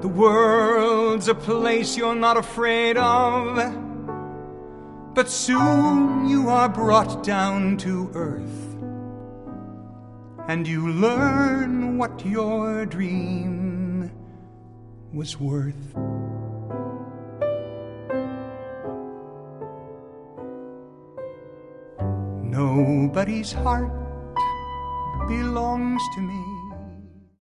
The world's a place you're not afraid of, but soon you are brought down to earth, and you learn what your dream was worth. Nobody's heart belongs to me.